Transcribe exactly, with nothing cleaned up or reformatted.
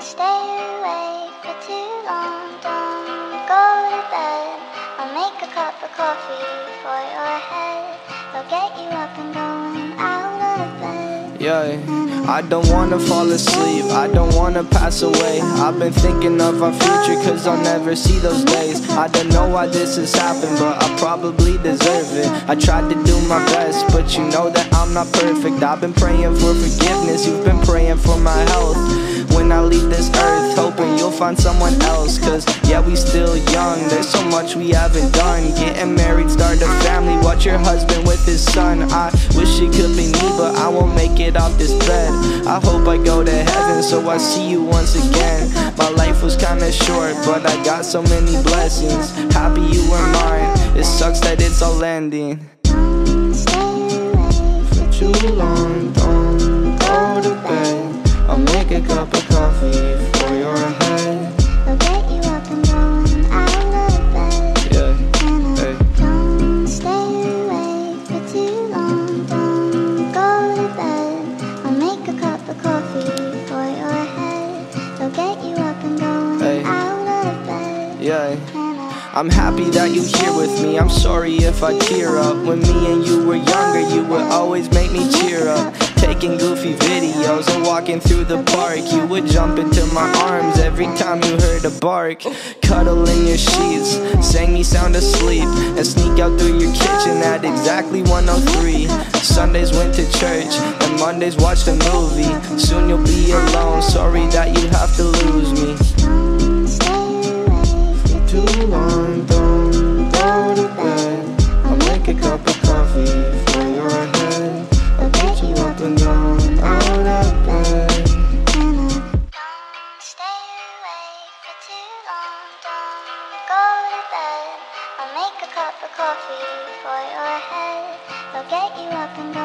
stay awake for too long. Don't go to bed. I'll make a cup of coffee for your head. I'll get you up and going out of bed. Yeah, I don't wanna fall asleep, I don't wanna pass away. I've been thinking of our future cause I'll never see those days. I don't know why this has happened, but I probably deserve it. I tried to do my best, but you know that I'm not perfect. I've been praying for forgiveness, you've been praying for my health. When I leave this earth, hoping you'll find someone else. Cause yeah, we still young, there's so much we haven't done. Getting married, start a family, watch your husband with his son. I wish it could be me, but I won't make it off this bed. I hope I go to heaven so I see you once again. My life was kinda short, but I got so many blessings. Happy you were mine, it sucks that it's all ending. Don't stay awake For too long, don't go to bed. I'll make a cup of coffee for your head. I'll get you up and going out of bed. Yeah, And I hey. don't stay awake for too long. Don't go to bed. I'll make a cup of coffee for your head. I'll get you up and going Hey. out of bed. Yeah, And I I'm happy that you're here with me. I'm sorry if I tear up. When me and you were younger, you would always make me cheer up. Taking goofy videos and walking through the park. You would jump into my arms every time you heard a bark. Cuddle in your sheets, sang me sound asleep, and sneak out through your kitchen at exactly one oh three. Sundays went to church, and Mondays watched a movie. Soon you'll be alone, sorry that you have to lose me. don't stay awake for Too long, don't go to bed. I'll make a cup of coffee for your head. I'll get you up and down, out of bed. And I don't stay awake for too long. Don't go to bed. I'll make a cup of coffee for your head. I'll get you up and